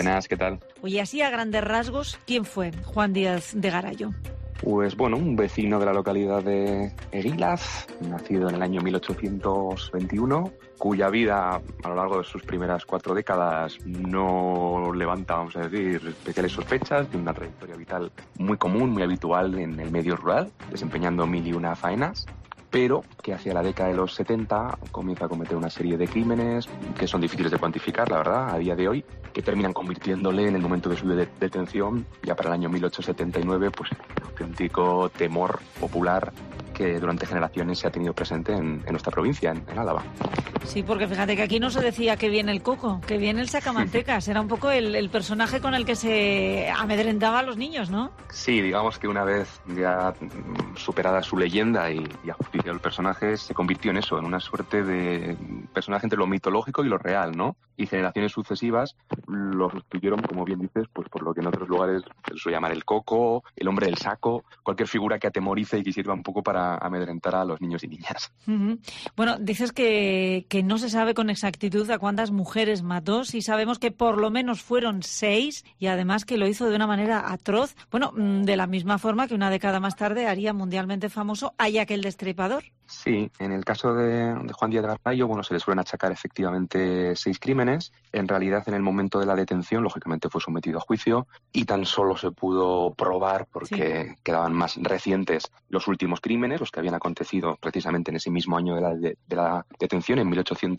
Buenas, ¿qué tal? Oye, así a grandes rasgos, ¿quién fue Juan Díaz de Garayo? Pues bueno, un vecino de la localidad de Eguilaz, nacido en el año 1821, cuya vida a lo largo de sus primeras 4 décadas no levanta, vamos a decir, especiales sospechas, de una trayectoria vital muy común, muy habitual en el medio rural, desempeñando 1001 faenas, pero que hacia la década de los 70 comienza a cometer una serie de crímenes que son difíciles de cuantificar, la verdad, a día de hoy, que terminan convirtiéndole en el momento de su detención, ya para el año 1879, pues un auténtico temor popular que durante generaciones se ha tenido presente en nuestra provincia, en Álava. Sí, porque fíjate que aquí no se decía que viene el coco, que viene el sacamantecas. Era un poco el personaje con el que se amedrentaba a los niños, ¿no? Sí, digamos que una vez ya superada su leyenda y ajusticiado el personaje, se convirtió en eso, en una suerte de personaje entre lo mitológico y lo real, ¿no? Y generaciones sucesivas lo sustituyeron, como bien dices, pues por lo que en otros lugares se suele llamar el coco, el hombre del saco, cualquier figura que atemorice y que sirva un poco para amedrentar a los niños y niñas. Uh-huh. Bueno, dices que no se sabe con exactitud a cuántas mujeres mató, sí sabemos que por lo menos fueron 6 y además que lo hizo de una manera atroz. Bueno, de la misma forma que una década más tarde haría mundialmente famoso a Jack el Destripador. Sí, en el caso de Juan Díaz de Garayo, bueno, se le suelen achacar efectivamente 6 crímenes. En realidad, en el momento de la detención, lógicamente fue sometido a juicio y tan solo se pudo probar porque quedaban más recientes los últimos crímenes, los que habían acontecido precisamente en ese mismo año de la detención, en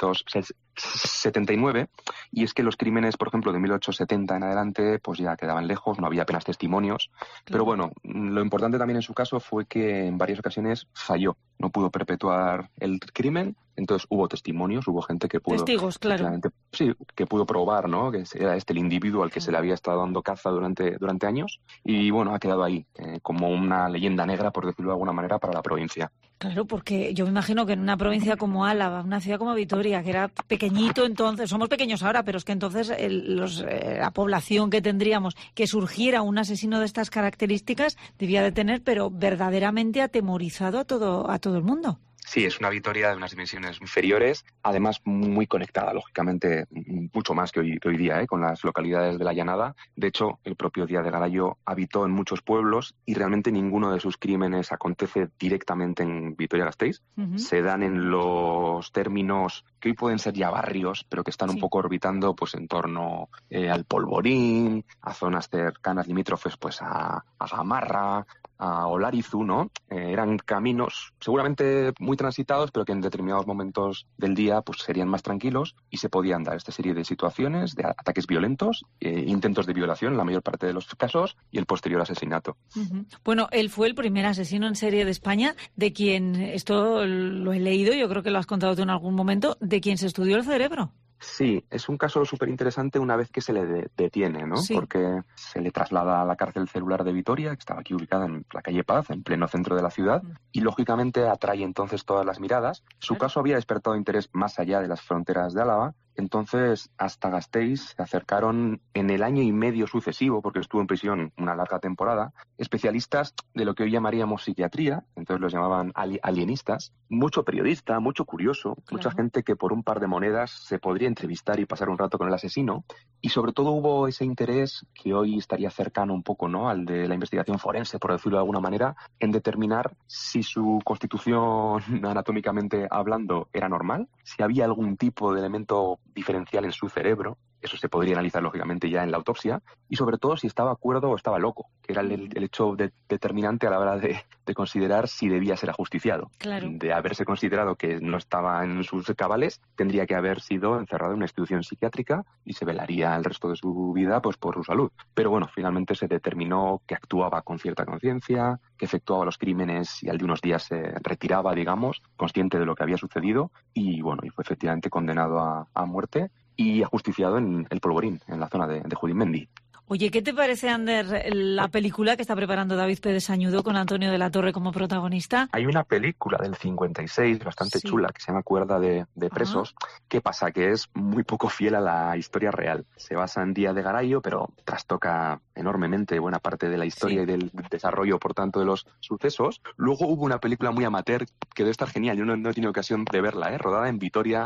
1879. Y es que los crímenes, por ejemplo, de 1870 en adelante, pues ya quedaban lejos, no había apenas testimonios. Claro. Pero bueno, lo importante también en su caso fue que en varias ocasiones falló, no pudo perpetuar el crimen, entonces hubo testimonios, hubo gente que pudo... Testigos, claro. Sí, que pudo probar, ¿no?, que era el individuo al que se le había estado dando caza durante años, y bueno, ha quedado ahí, como una leyenda negra, por decirlo de alguna manera, para la provincia. Claro, porque yo me imagino que en una provincia como Álava, una ciudad como Vitoria, que era pequeñito entonces, somos pequeños ahora, pero es que entonces la población que tendríamos, que surgiera un asesino de estas características, debía de tener, pero verdaderamente atemorizado a todo el mundo. Sí, es una Vitoria de unas dimensiones inferiores, además muy conectada, lógicamente, mucho más que hoy día, con las localidades de la Llanada. De hecho, el propio Díaz de Garayo habitó en muchos pueblos y realmente ninguno de sus crímenes acontece directamente en Vitoria-Gasteiz. Uh-huh. Se dan en los términos que hoy pueden ser ya barrios, pero que están un poco orbitando pues en torno al Polvorín, a zonas cercanas limítrofes pues a Gamarra, a Olarizu, ¿no? Eran caminos seguramente muy transitados, pero que en determinados momentos del día pues serían más tranquilos y se podían dar esta serie de situaciones, de ataques violentos, intentos de violación en la mayor parte de los casos y el posterior asesinato. Uh-huh. Bueno, él fue el primer asesino en serie de España, de quien, esto lo he leído, yo creo que lo has contado tú en algún momento, de quien se estudió el cerebro. Sí, es un caso súper interesante una vez que se le detiene, ¿no? Sí. Porque se le traslada a la cárcel celular de Vitoria, que estaba aquí ubicada en la calle Paz, en pleno centro de la ciudad, y lógicamente atrae entonces todas las miradas. Su caso había despertado interés más allá de las fronteras de Álava. Entonces, hasta Gasteiz se acercaron en el año y medio sucesivo, porque estuvo en prisión una larga temporada, especialistas de lo que hoy llamaríamos psiquiatría, entonces los llamaban alienistas, mucho periodista, mucho curioso, mucha gente que por un par de monedas se podría entrevistar y pasar un rato con el asesino, y sobre todo hubo ese interés que hoy estaría cercano un poco, ¿no?, al de la investigación forense, por decirlo de alguna manera, en determinar si su constitución anatómicamente hablando era normal, si había algún tipo de elemento diferencial en su cerebro, eso se podría analizar lógicamente ya en la autopsia, y sobre todo si estaba cuerdo o estaba loco, que era el hecho determinante a la hora de considerar si debía ser ajusticiado. Claro. De haberse considerado que no estaba en sus cabales, tendría que haber sido encerrado en una institución psiquiátrica y se velaría el resto de su vida pues por su salud. Pero bueno, finalmente se determinó que actuaba con cierta conciencia, que efectuaba los crímenes y al de unos días se retiraba, digamos, consciente de lo que había sucedido y bueno, y fue efectivamente condenado a muerte y ajusticiado en el Polvorín, en la zona de Judimendi. Oye, ¿qué te parece, Ander, la película que está preparando David Pérez Sañudo con Antonio de la Torre como protagonista? Hay una película del 56 bastante chula que se llama Cuerda de Presos. ¿Qué pasa? Que es muy poco fiel a la historia real. Se basa en Díaz de Garayo, pero trastoca enormemente buena parte de la historia y del desarrollo, por tanto, de los sucesos. Luego hubo una película muy amateur que debe estar genial. Yo no he tenido ocasión de verla, rodada en Vitoria,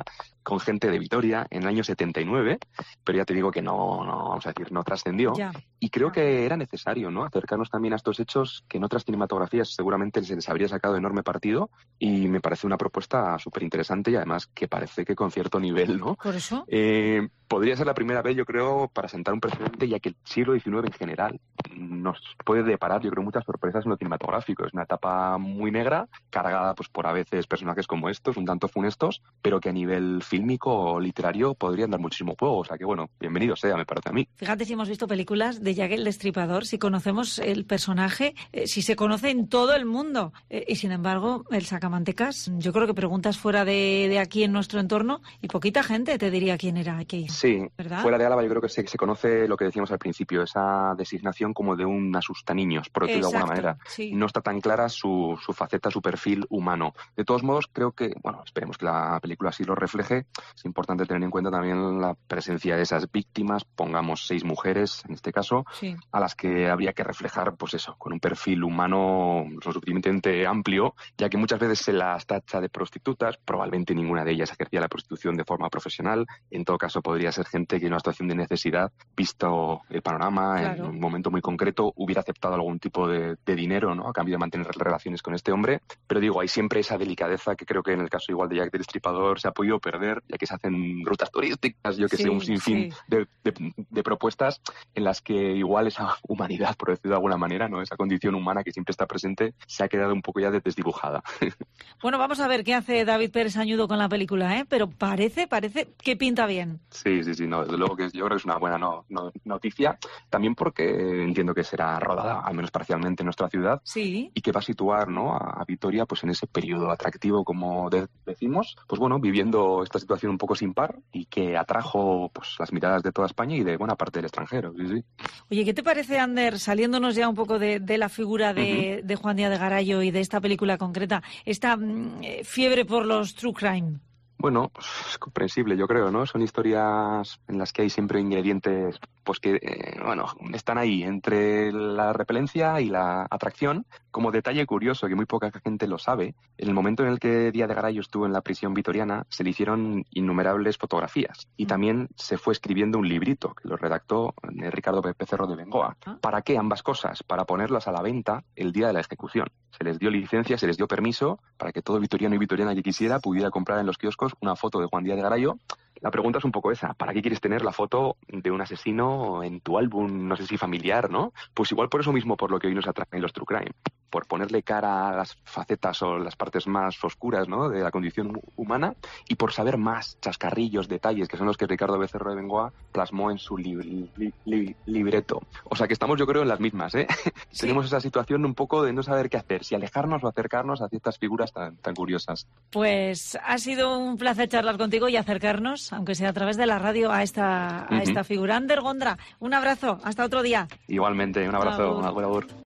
con gente de Vitoria en el año 79, pero ya te digo que no vamos a decir, no trascendió. Ya. Y creo que era necesario, ¿no?, acercarnos también a estos hechos que en otras cinematografías seguramente se les habría sacado enorme partido, y me parece una propuesta súper interesante y además que parece que con cierto nivel, ¿no? ¿Por eso? Podría ser la primera vez, yo creo, para sentar un precedente, ya que el siglo XIX en general nos puede deparar, yo creo, muchas sorpresas en lo cinematográfico. Es una etapa muy negra, cargada pues por a veces personajes como estos, un tanto funestos, pero que a nivel fílmico o literario podrían dar muchísimo juego. O sea que, bueno, bienvenido sea, me parece a mí. Fíjate si hemos visto películas de Jack el Destripador, si conocemos el personaje, si se conoce en todo el mundo. Y sin embargo, el sacamantecas, yo creo que preguntas fuera de aquí en nuestro entorno y poquita gente te diría quién era aquí. Sí, ¿verdad? Fuera de Álava yo creo que se conoce lo que decíamos al principio, esa designación como de un asustaniños, por decirlo de alguna manera. Sí. No está tan clara su faceta, su perfil humano. De todos modos, creo que, bueno, esperemos que la película así lo refleje. Es importante tener en cuenta también la presencia de esas víctimas, pongamos 6 mujeres en este caso, sí, a las que habría que reflejar, pues eso, con un perfil humano lo suficientemente amplio, ya que muchas veces se las tacha de prostitutas, probablemente ninguna de ellas ejercía la prostitución de forma profesional. En todo caso, podría ser gente que en una situación de necesidad, visto el panorama, claro, en un momento muy concreto, hubiera aceptado algún tipo de dinero, ¿no?, a cambio de mantener relaciones con este hombre. Pero digo, hay siempre esa delicadeza que creo que en el caso igual de Jack el Destripador se ha podido perder, ya que se hacen rutas turísticas, yo que sé, un sinfín de propuestas en las que igual esa humanidad, por decirlo de alguna manera, ¿no?, esa condición humana que siempre está presente, se ha quedado un poco ya desdibujada. Bueno, vamos a ver qué hace David Pérez Añudo con la película, pero parece que pinta bien. Sí, no, desde luego que yo creo que es una buena noticia, también porque entiendo que será rodada, al menos parcialmente, en nuestra ciudad, sí, y que va a situar, ¿no?, a Vitoria pues en ese periodo atractivo, como decimos, pues bueno, viviendo esta situación un poco sin par y que atrajo pues las miradas de toda España y de buena parte del extranjero. Sí. Oye, ¿qué te parece, Ander, saliéndonos ya un poco de la figura de Juan Díaz de Garay y de esta película concreta, esta fiebre por los true crime? Bueno, pues es comprensible, yo creo, ¿no? Son historias en las que hay siempre ingredientes, pues que, están ahí entre la repelencia y la atracción. Como detalle curioso, que muy poca gente lo sabe, en el momento en el que Díaz de Garay estuvo en la prisión vitoriana, se le hicieron innumerables fotografías y también se fue escribiendo un librito que lo redactó Ricardo Becerro de Bengoa. ¿Para qué ambas cosas? Para ponerlas a la venta el día de la ejecución. Se les dio licencia, se les dio permiso para que todo vitoriano y vitoriana que quisiera pudiera comprar en los kioscos una foto de Juan Díaz de Garay. La pregunta es un poco esa, ¿para qué quieres tener la foto de un asesino en tu álbum, no sé si familiar, ¿no? Pues igual por eso mismo por lo que hoy nos atraen los true crime, por ponerle cara a las facetas o las partes más oscuras, ¿no?, de la condición humana, y por saber más chascarrillos, detalles, que son los que Ricardo Becerro de Bengoa plasmó en su libreto. O sea que estamos, yo creo, en las mismas, ¿eh? Sí. Tenemos esa situación un poco de no saber qué hacer, si alejarnos o acercarnos a ciertas figuras tan curiosas. Pues ha sido un placer charlar contigo y acercarnos, aunque sea a través de la radio, a esta figura. Ander Gondra, un abrazo, hasta otro día. Igualmente, un abrazo, agur.